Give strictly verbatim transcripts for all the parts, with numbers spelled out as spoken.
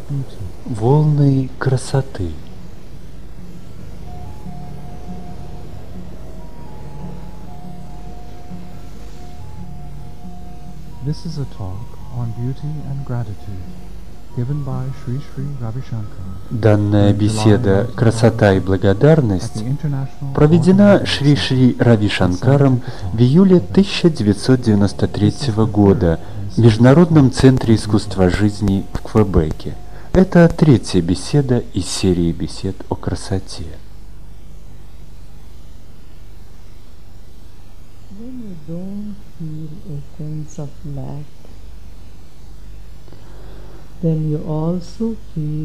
Волны красоты. This is a talk on beauty and gratitude, given by Sri Sri Ravi Shankar. Данная беседа «Красота и благодарность» проведена Шри Шри Рави Шанкаром в июле тысяча девятьсот девяносто третьего года в Международном центре искусства жизни в Квебеке. Это третья беседа из серии бесед о красоте. When you don't feel a sense of lack, then you also feel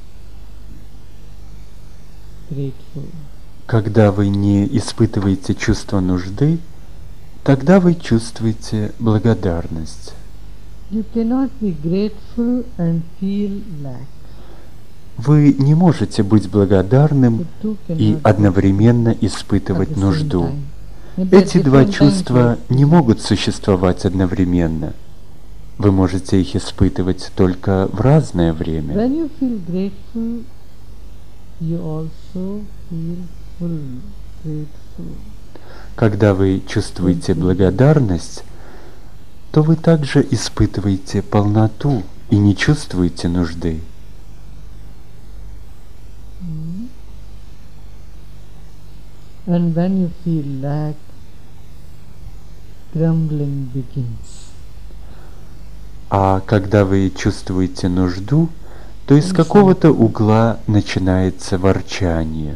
grateful. Когда вы не испытываете чувство нужды, тогда вы чувствуете благодарность. You cannot be grateful and feel lack. Вы не можете быть благодарным The two и cannot одновременно at испытывать the same нужду. time. Maybe at Эти два different times чувства you- не могут существовать одновременно. Вы можете их испытывать только в разное время. When you feel grateful, you also feel full, grateful. Когда вы чувствуете благодарность, то вы также испытываете полноту и не чувствуете нужды. Mm. And when you feel lack, grumbling begins. А когда вы чувствуете нужду, то из какого-то угла начинается ворчание.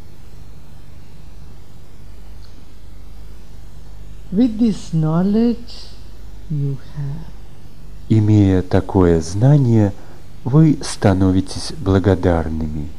With this knowledge you have, Имея такое знание, вы становитесь благодарными.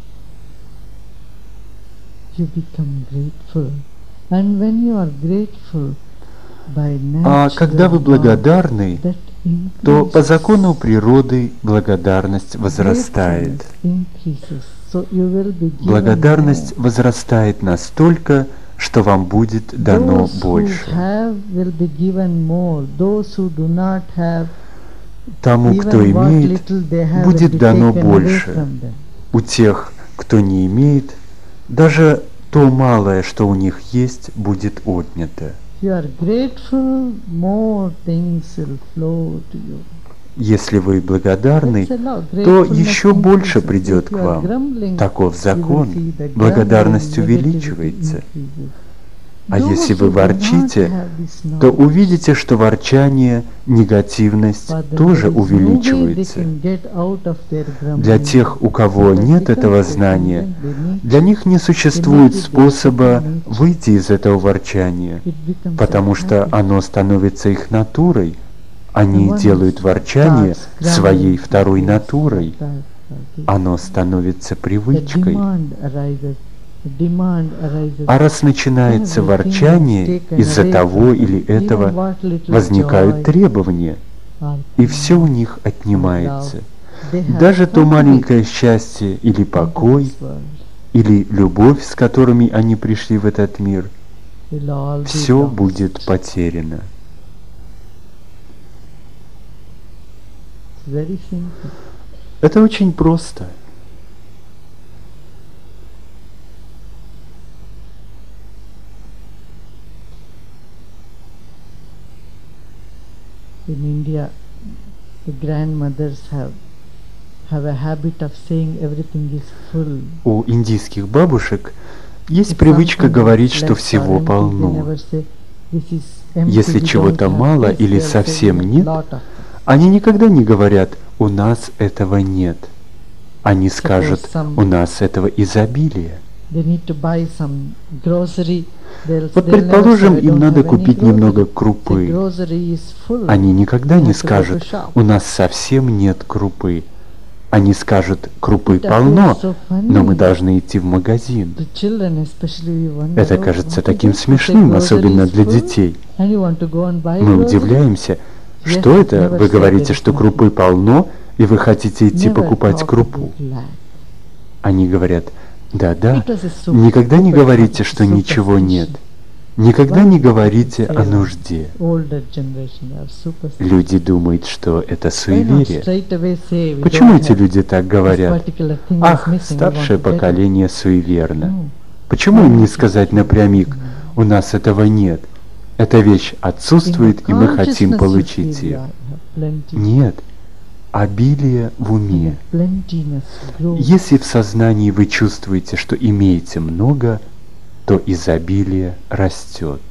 you become grateful. And when you are grateful, by А natural когда вы law, благодарны, that то по increases. закону природы благодарность возрастает. Gratefulness increases. So you will be given Благодарность more. возрастает настолько, что вам будет дано Those who больше. have will be given more. Those who do not have, Тому, even кто what имеет, little they have will будет be дано taken away больше. from them. У тех, кто не имеет, даже то малое, что у них есть, будет отнято. If you are grateful, more things will flow to you. Если вы благодарны, That's a law. то Gratefulness еще больше increases. придет If к you are вам. grumbling, Таков you will закон. see the Благодарность grumbling, увеличивается. negativity increases. А Those если who вы do not ворчите, have this то knowledge, увидите, что ворчание, негативность for them тоже there is no way they увеличивается. can get out of their grumbling. Для тех, у кого Because нет because этого they знания, can then для них не существует способа выйти из этого ворчания, it becomes потому a что habit. оно становится их натурой. Они One делают ворчание starts своей grumbling второй for this, натурой. for that, for this. Оно становится The привычкой. demand arises. The demand arises. А раз начинается ворчание из-за того или этого, возникают требования, и все у них отнимается. Даже то маленькое счастье или покой, или любовь, с которыми они пришли в этот мир, все будет потеряно. Это очень просто. In India, the grandmothers have have a habit of saying everything is full. У индийских бабушек есть If привычка something говорить, is что less or всего empty, they полно. never say, "This is empty, Если we чего-то don't have мало this." или They'll say, совсем "We have нет, lot of it." они никогда не говорят «у нас этого нет». Они скажут some- «у нас этого изобилие». They need to buy some grocery. They'll- Вот, they'll never предположим, say, "I им don't надо have any купить grocery." немного The крупы. grocery is full. Они никогда You не have to go to скажут shop. «у нас совсем нет крупы». Они скажут «крупы It полно, appears so но мы funny. должны идти в магазин». The children especially wonder, Это "Oh, кажется what is таким this? The смешным, grocery особенно is для full, детей. and you want to go and buy Мы grocery?" удивляемся, Yes, что это? never Вы say говорите, there что is крупы полно, и вы хотите идти Never покупать talk крупу. about lack. Они говорят, да-да, Because it's so- никогда не super- говорите, что superstition. ничего нет. Никогда не говорите о нужде. Older generation are superstitious. Люди думают, что это Why not суеверие. straight away say we Почему don't эти have люди так this говорят? particular thing is Ах, missing, we want старшее to get it. поколение суеверно. No. Почему им не сказать напрямик, у нас этого нет? Эта вещь отсутствует, и мы хотим получить ее. Нет, обилие в уме. Если в сознании вы чувствуете, что имеете много, то изобилие растет.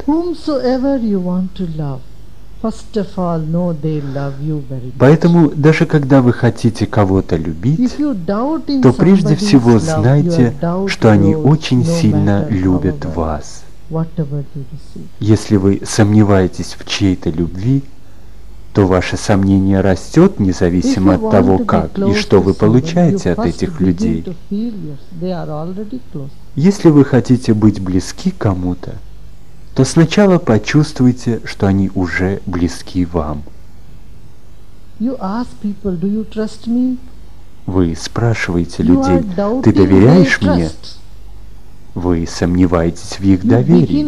Поэтому, даже когда вы хотите кого-то любить, то прежде всего знайте, что они очень сильно любят вас. Если вы сомневаетесь в чьей-то любви, то ваше сомнение растет, независимо от того, как и что вы получаете от этих людей. Если вы хотите быть близки к кому-то, то сначала почувствуйте, что они уже близки вам. Вы спрашиваете людей, ты доверяешь мне? Вы сомневаетесь в их доверии.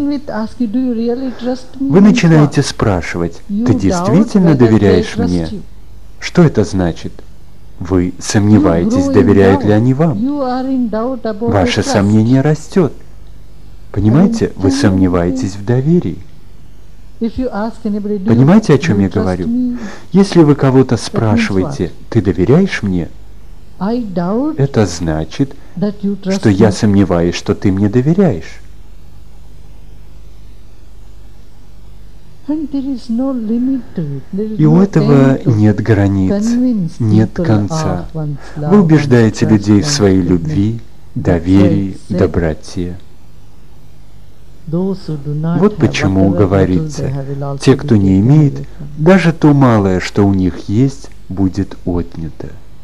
Вы начинаете спрашивать, ты действительно доверяешь мне? Что это значит? Вы сомневаетесь, доверяют ли они вам. Ваше сомнение растет. Понимаете, вы сомневаетесь в доверии. Понимаете, о чем я говорю? Если вы кого-то спрашиваете, ты доверяешь мне? Это значит, что я сомневаюсь, что ты мне доверяешь. И у этого нет границ, нет конца. Вы убеждаете людей в своей любви, доверии, доброте. Вот почему говорится, те, кто не имеет, даже то малое, что у них есть, будет отнято.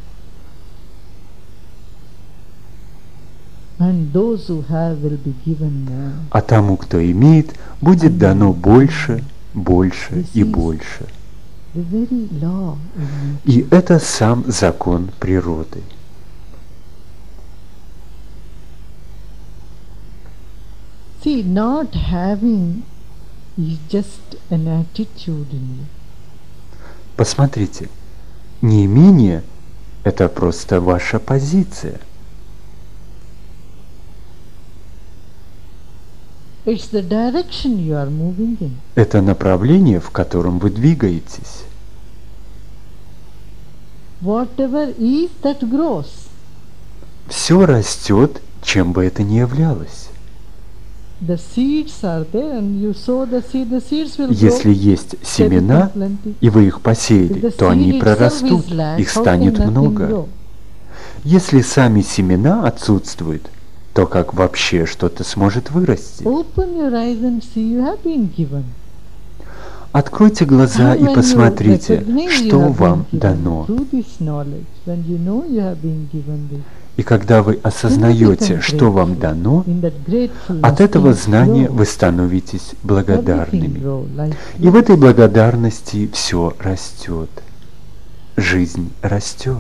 А тому, кто имеет, будет дано больше, больше и больше. И это сам закон природы. Посмотрите, неимение – это просто ваша позиция. It's the direction you are moving in. Это направление, в котором вы двигаетесь. Whatever is that grows. Все растет, чем бы это ни являлось. The seeds are there and you sow the seed, the seeds will grow. Если есть семена, и вы их посеяли, то они прорастут, их станет много. Если сами семена отсутствуют, то как вообще что-то сможет вырасти? Откройте глаза и посмотрите, что вам дано. И когда вы осознаете, что вам дано, от этого знания вы становитесь благодарными. И в этой благодарности все растет. Жизнь растет.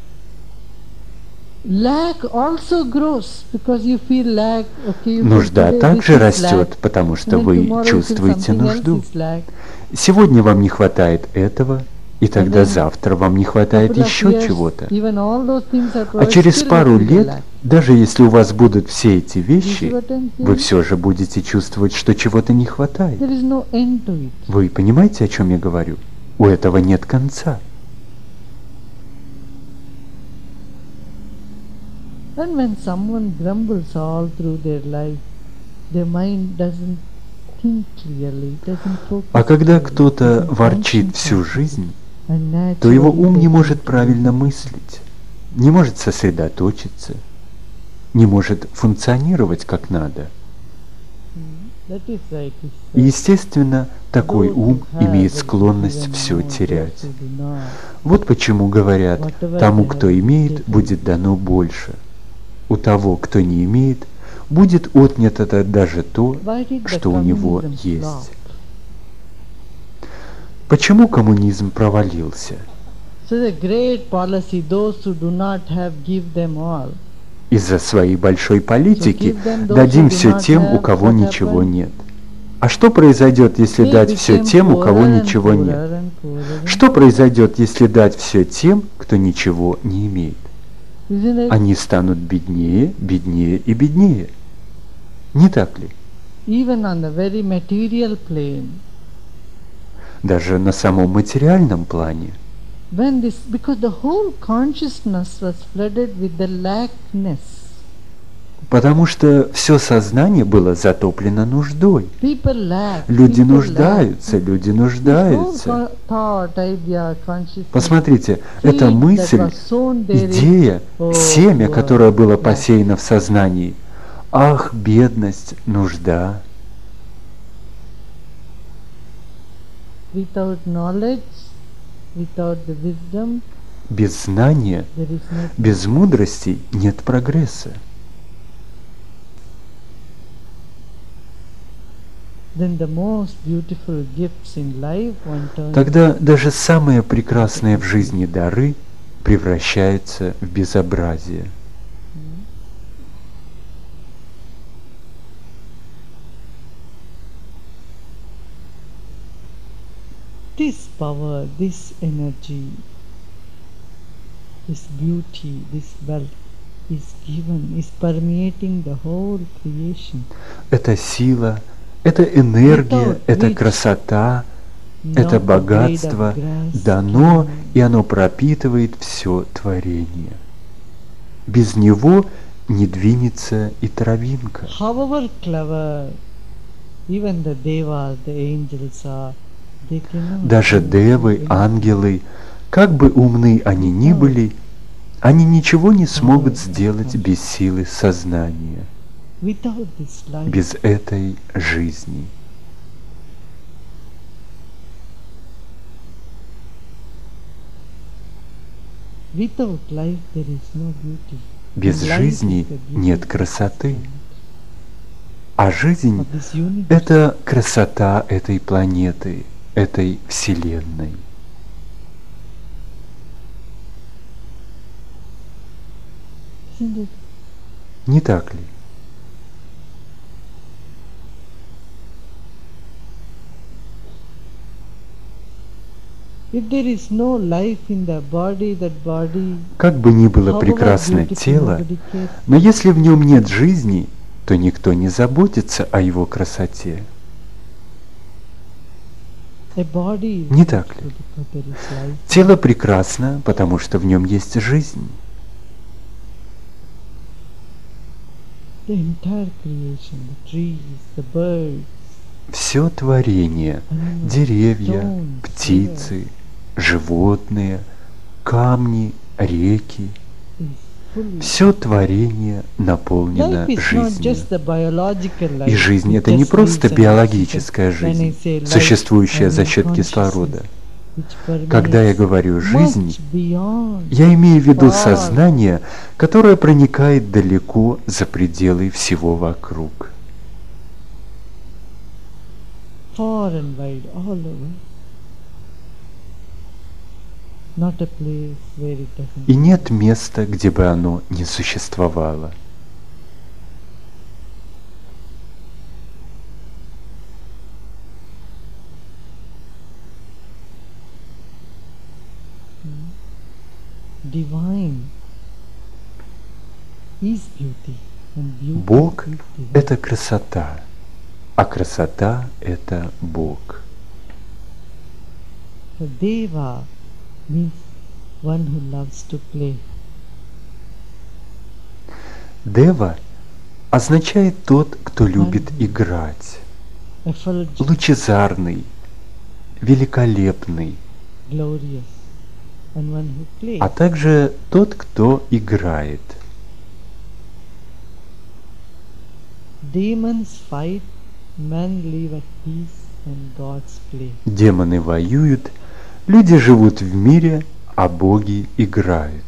Нужда также растет, потому что вы чувствуете нужду. Сегодня вам не хватает этого, и тогда завтра вам не хватает еще чего-то. А через пару лет, даже если у вас будут все эти вещи, вы все же будете чувствовать, что чего-то не хватает. Вы понимаете, о чем я говорю? У этого нет конца. And when someone grumbles all through their life, their mind doesn't think clearly, doesn't focus. А когда кто-то ворчит всю жизнь, то его ум не может правильно мыслить, не может сосредоточиться, не может функционировать как надо. И, естественно, такой ум имеет склонность все терять. Вот почему говорят, тому, кто имеет, будет дано больше. У того, кто не имеет, будет отнято даже то, что у него есть. Почему коммунизм провалился? Из-за своей большой политики дадим все тем, у кого ничего нет. А что произойдет, если They дать все became тем, у кого poorer and ничего poorer нет? and poorer and Что произойдет, если дать все тем, кто ничего не имеет? Isn't it? Они станут беднее, беднее и беднее. Не так ли? Even on the very material plane, Даже на самом материальном плане. when this, because the whole consciousness was flooded with the lackness. Потому что все сознание было затоплено нуждой. People lack. Люди people нуждаются, люди lack. This whole нуждаются. co- thought, idea, consciousness, Посмотрите, seed эта that мысль, was sown therein, идея, oh, семя, poor, которое было lack. посеяно в сознании. Ах, бедность, нужда. Without knowledge, without the wisdom, Без знания, there is no. без мудрости нет прогресса. Then the most beautiful gifts in life one turns. Тогда даже самые прекрасные в жизни дары превращаются в безобразие. This power, this energy, this beauty, this wealth is given, is permeating the whole creation. Это сила, это энергия, Without это which красота, not это a blade of богатство grass дано, can- и оно пропитывает все творение. Без него не двинется и травинка. However clever, even the devas, the angels are, they cannot. Даже do девы, anything. ангелы, как бы умны они ни были, они ничего не смогут сделать без силы сознания, Without this life, без этой жизни. without life there is no beauty. Без And life жизни is the beauty нет of красоты. the А жизнь of this universe. — это красота этой планеты, этой Вселенной. Isn't it? Не так ли? If there is no life in the body, that body, Как бы ни было however прекрасное beautiful, тело, nobody cares. но если в нем нет жизни, то никто не заботится о его красоте. A body is Не так ли? beautiful because there is life. Тело прекрасно, потому что в нем есть жизнь. The entire creation, the trees, the birds, Все творение, animals, деревья, stones, птицы, животные, камни, реки, is full. все творение наполнено Life is not жизнью. just the biological life. И жизнь — which это не just просто lives and биологическая oxygen. When I жизнь, say life, существующая I за mean счет consciousness, кислорода. which Когда я permeates говорю «жизнь», much beyond, я имею в виду far, сознание, которое проникает далеко за пределы всего вокруг. far and wide, all over. Not a place where it doesn't. И нет места, где бы оно не существовало. Divine is beauty, and beauty Бог is — divine. это красота, а красота — это Бог. So Deva means one who loves to play. Дева означает тот, кто любит играть, Effulgent, лучезарный, великолепный, glorious, and one who plays. а также тот, кто играет. Demons fight, men live at peace, and gods play. Демоны воюют, люди живут в мире, а боги играют.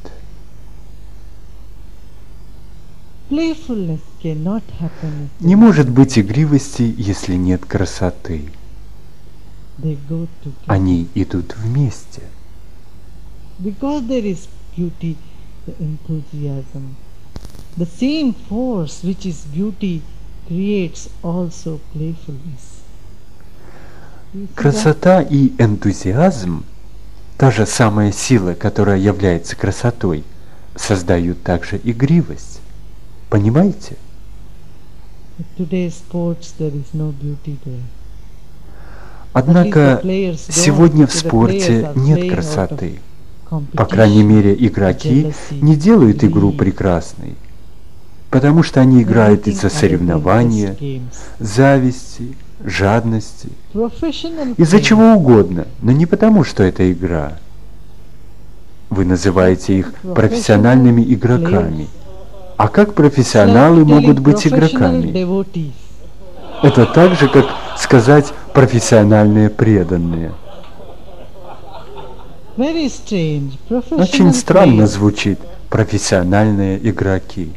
Playfulness cannot happen if Не может быть игривости, если нет красоты. they go together. Они идут вместе. Because there is beauty, the enthusiasm. The same force which is beauty creates also playfulness. Красота и энтузиазм, та же самая сила, которая является красотой, создают также игривость. Понимаете? Однако сегодня в спорте нет красоты. По крайней мере, игроки не делают игру прекрасной, потому что они играют из-за соревнования, зависти, жадности, из-за чего угодно, но не потому, что это игра. Вы называете их профессиональными игроками. А как профессионалы могут быть игроками? Это так же, как сказать «профессиональные преданные». Очень странно звучит «профессиональные игроки».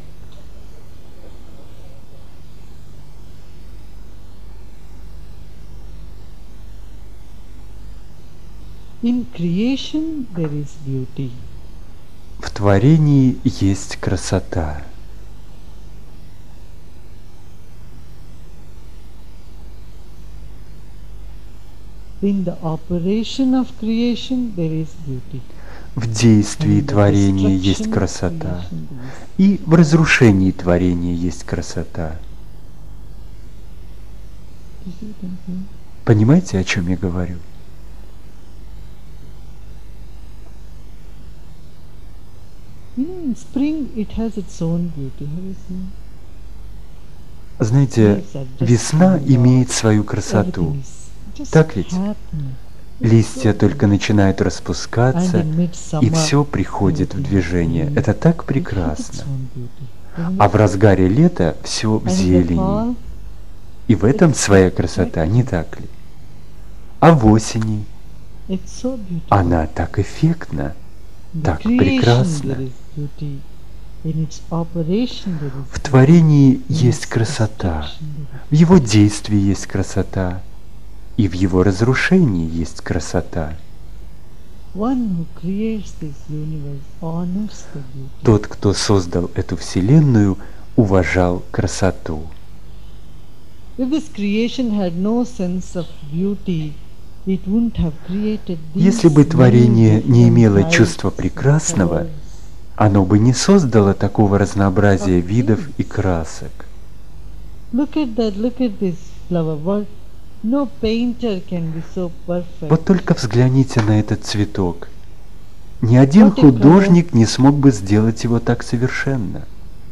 In creation there is beauty. В творении есть красота. In the operation of creation there is beauty. В действии творения есть красота, и в разрушении творения есть красота. Понимаете, о чем я говорю? Знаете, весна имеет свою красоту. Так ведь? Листья только начинают распускаться, и все приходит в движение. Это так прекрасно. А в разгаре лета все в зелени. И в этом своя красота, не так ли? А в осени она так эффектна, так прекрасна. В творении есть красота, в его действии есть красота, и в его разрушении есть красота. Тот, кто создал эту вселенную, уважал красоту. Если бы творение не имело чувства прекрасного, оно бы не создало такого разнообразия видов и красок. Вот только взгляните на этот цветок. Ни один художник не смог бы сделать его так совершенно.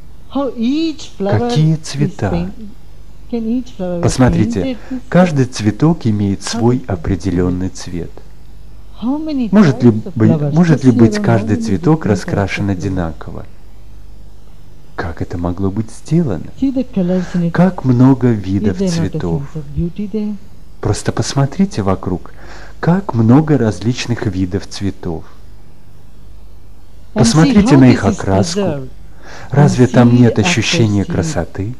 Какие цвета! Посмотрите, каждый цветок имеет свой определенный цвет. Может ли, быть, может ли быть каждый цветок раскрашен одинаково? Как это могло быть сделано? Как много видов цветов. Просто посмотрите вокруг, как много различных видов цветов. Посмотрите на их окраску. Разве там нет ощущения красоты?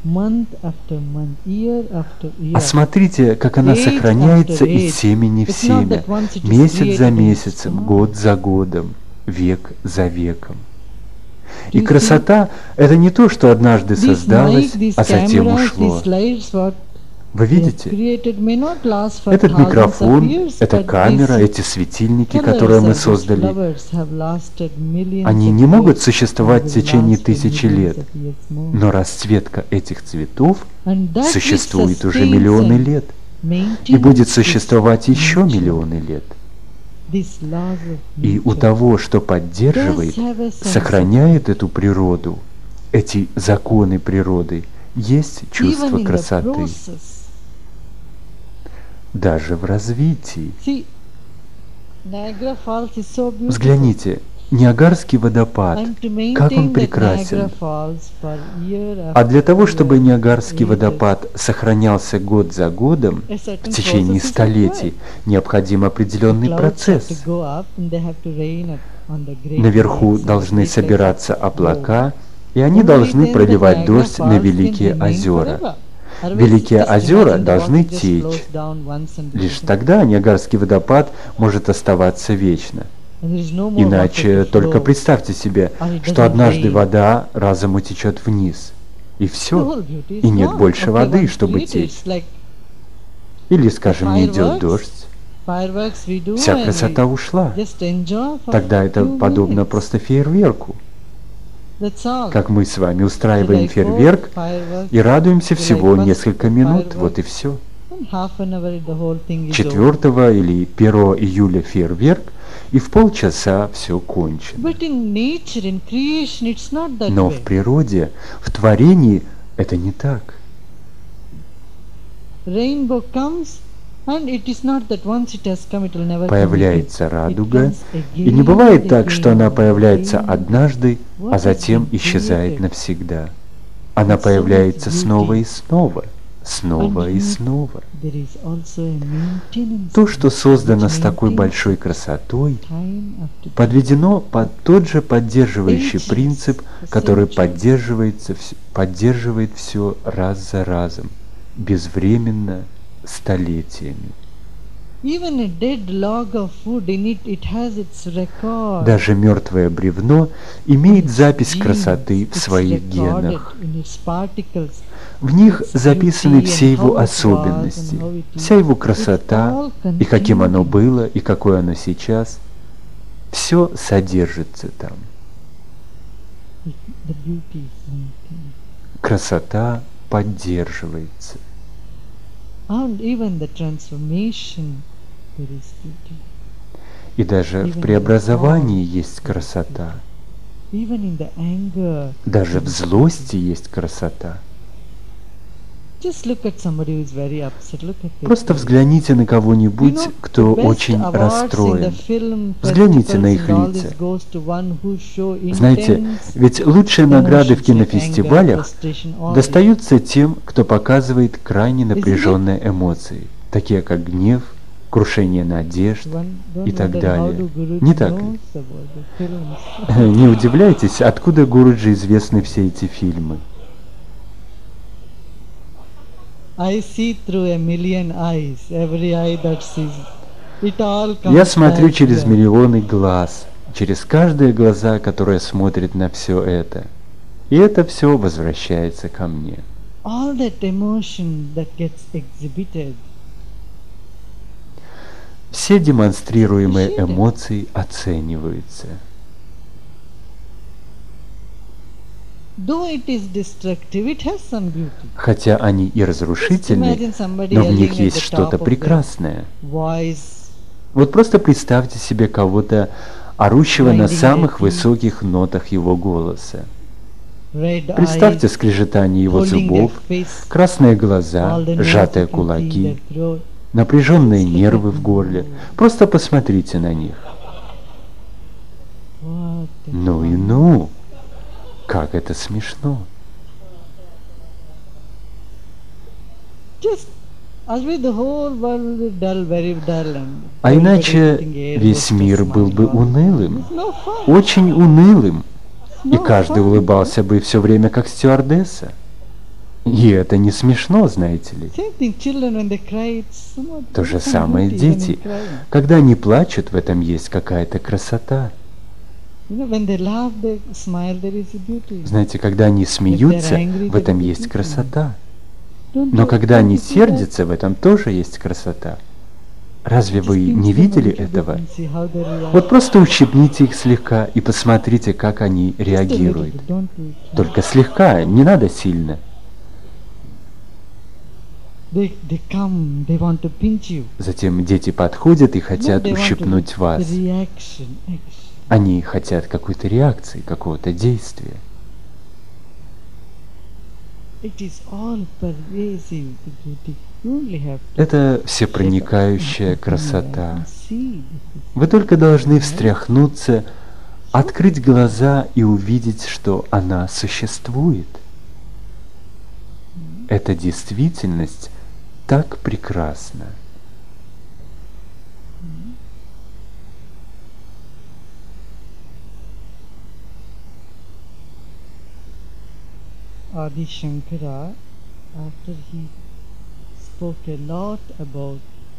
А смотрите, как она сохраняется из семени в семя, месяц за месяцем, год за годом, век за веком. И красота — это не то, что однажды создалось, а затем ушло. Вы видите? Этот микрофон, эта камера, эти светильники, которые мы создали, они не могут существовать в течение тысячи лет. Но расцветка этих цветов существует уже миллионы лет и будет существовать еще миллионы лет. И у того, что поддерживает, сохраняет эту природу, эти законы природы, есть чувство красоты. Даже в развитии. Взгляните, Ниагарский водопад, как он прекрасен. А для того, чтобы Ниагарский водопад сохранялся год за годом, в течение столетий, необходим определенный процесс. Наверху должны собираться облака, и они должны проливать дождь на Великие озера. Великие озера должны течь. Лишь тогда Ниагарский водопад может оставаться вечно. Иначе только представьте себе, что однажды вода разом утечет вниз. И все. И нет больше воды, чтобы течь. Или, скажем, не идет Fireworks, дождь. fireworks we do Вся and красота we ушла. just enjoy for Тогда это few подобно minutes. просто фейерверку. That's all. Как мы с вами So устраиваем like four фейерверк fireworks, и радуемся so всего like несколько first минут, вот и fireworks, все. in half an hour the whole thing is over. четвёртого или первого июля фейерверк, и в полчаса все кончено. But in nature, in creation, it's not that Но way. в природе, в творении это не так. Rainbow comes, and it is not that once it has come, it will never come Появляется again. It радуга, comes и не again бывает and так, что она again, появляется again. однажды, What а has затем been исчезает created? навсегда. Она With so появляется much снова beauty. и снова, снова и Underneath снова. There is also a maintenance То, что which создано с такой maintains большой красотой, time after time. подведено под тот же поддерживающий Ages, принцип, который centuries. поддерживается, вс- поддерживает все раз за разом, безвременно, столетиями. Even a dead log of wood, in it, it has its record. Даже мертвое бревно имеет запись Genes, красоты в it's своих recorded генах. in its particles. В них Its записаны beauty все and его how it was особенности, and how it is. вся его It's красота, all и каким оно continuing. было, и какое оно сейчас. Все содержится там. It- The beauty is maintained. Красота поддерживается. And even the transformation, there is beauty. И даже в преобразовании есть красота. Even in the anger. Даже в злости есть красота. Just look at somebody who is very upset. Look at their Просто face. взгляните на You кого-нибудь, know, кто the best очень awards in the расстроен. film Взгляните на festivals их and all лица. this goes to one who show Знаете, intense ведь лучшие награды в emotions like кинофестивалях anger, frustration, all this. достаются тем, кто показывает крайне Isn't it? напряженные эмоции, такие как гнев, крушение надежд. One don't и так wonder how далее. do Guruji Не так ли? knows about the films. Не удивляйтесь, откуда Гуруджи известны все эти фильмы. I see through a million eyes, every eye that sees. It all comes Я смотрю back через here. миллионы глаз, через каждые глаза, которые смотрят на все это. И это все возвращается ко мне. All that emotion that gets exhibited, Все демонстрируемые Appreciate it. эмоции оцениваются. though it is destructive, it has some beauty. Хотя они и Just разрушительны, imagine somebody но в них yelling at есть the что-то top of their прекрасное. voice, Вот просто представьте себе кого-то, орущего на Grinding самых their teeth. высоких нотах его голоса. red Представьте eyes, скрежетание его holding their зубов, face, красные глаза, all the nerves сжатые you can feel in кулаки, their throat. напряженные Just look нервы at в горле. them. Просто посмотрите на них. What a Ну и fun. ну! Как это смешно! Just as with the whole world is dull, very dull, and А everybody иначе sitting here весь hostess мир был бы smile. унылым, It's no fun. очень унылым, и No каждый fun. улыбался бы все время как стюардесса. И это не смешно, знаете ли. Same thing, children when they cry, it's somewhat То же there's some самое beauty even дети. in crying. Когда они плачут, в этом есть какая-то красота. You know, when they laugh, they smile, there is a beauty. Знаете, когда они смеются, в этом есть красота. Don't Но you когда want они to see that? сердятся, в этом тоже есть красота. Разве вы Just не pinch them a видели little bit этого? and see how they react. Вот просто ущипните их слегка и посмотрите, как они Just a little реагируют. bit, don't do it. Только слегка, не надо сильно. They, they come, they want to pinch you. Затем дети подходят и No, хотят they want to- ущипнуть вас. The reaction, action. Они хотят какой-то реакции, какого-то действия. It is all pervasive, the beauty. You only have to Это всепроникающая shake up красота. and see this is Вы только должны встряхнуться, открыть глаза и увидеть, что она существует. Эта действительность так прекрасна. Adi Shankara, after he spoke a lot about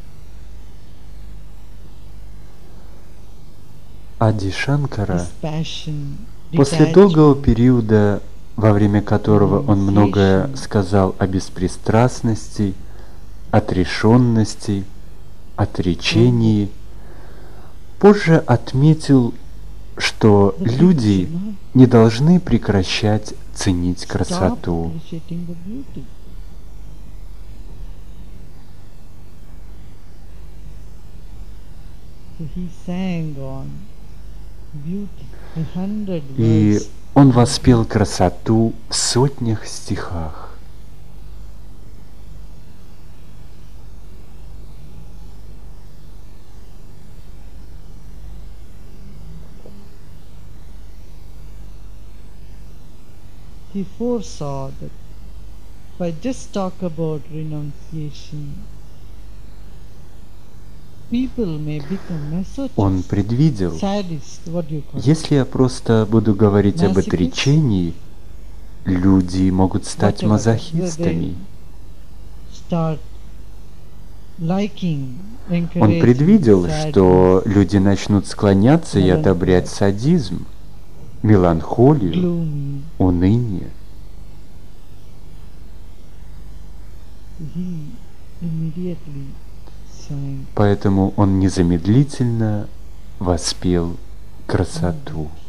Ади Шанкара, his passion, после detachment, долгого периода, во время которого он многое сказал о беспристрастности, отрешенности, отречении, позже отметил, что люди не должны прекращать ценить красоту. И он воспел красоту в сотнях стихах. He foresaw that if I just talk about renunciation, people may become masochists, Он предвидел, sadists, what do you call it? если я просто буду говорить об отречении, люди могут стать Whatever, мазохистами. start liking, Он encouraging предвидел, sadness, что люди начнут склоняться и одобрять садизм, меланхолию, gloomy. уныние. He immediately sang Поэтому он незамедлительно воспел красоту.